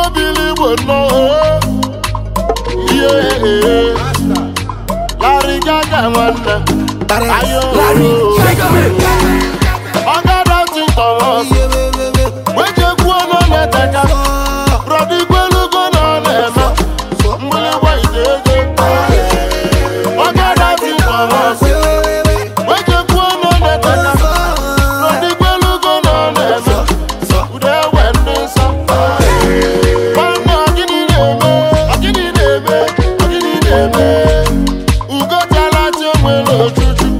believe would know. Yeah, Larry Gaga, man. Larry Gaga. I got out in Thomas. When you go on the deck, Brody will go on them. Somebody wait there. I got out in Thomas. When you go on the deck, Brody will go on them. So they went in some. But now I get it. Who got a lot of will do?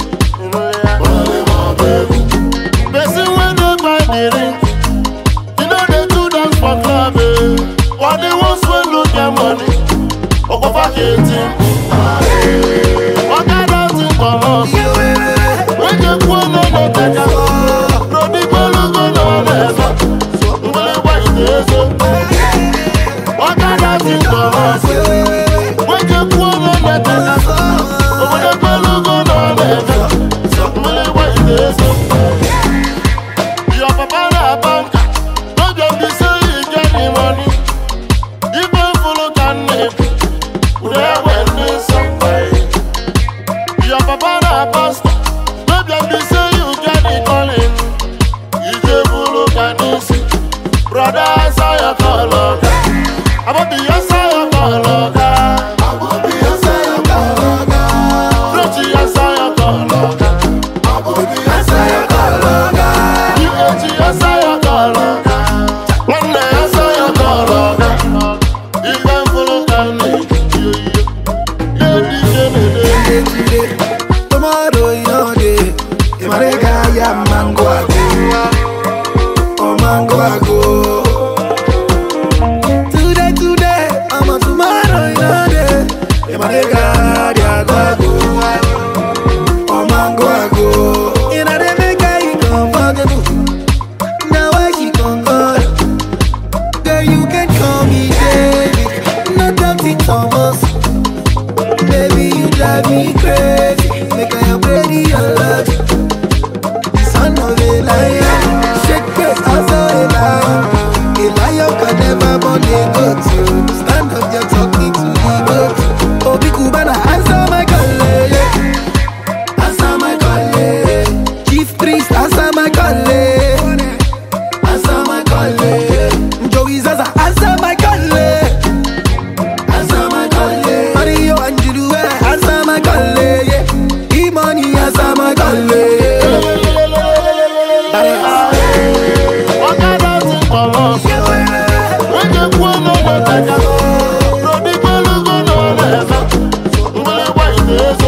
Person when they buy the ring, you know they do dance for club. What they want to look their money, or go back 18. What got out in Thomas? When you go on the deck, Brody will go on them. Somebody wait there. What got out in Thomas? When you go on the deck, Brody will go on them. Somebody wait there. Your papa na banker, no just be say you get the money. Even follow can name, we dey win somebody. Your papa na pastor, no just be say you get the calling. You just follow can see, brother answer your call, I want the answer your call, I want the answer your call, Frenchie answer your call, I want the answer your call. I saw your color, one day I saw your color. Even full of candy, tomorrow your day, Imarega ya mango ago, oh mango ago. Today, I'm a tomorrow your day, Imarega ya ago, oh mango ago. In a day make I comfortable. Thomas, baby, you drive me crazy. Make I am ready alert. Son of a lion, shake face as a lion. A lion can never born a goat. Stand up, you're talking to the goat. Obi Kubana, answer my call, answer my call. Chief priest, answer my call, answer my call. Joey Zaza, answer my call.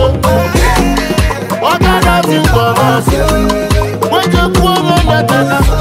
When you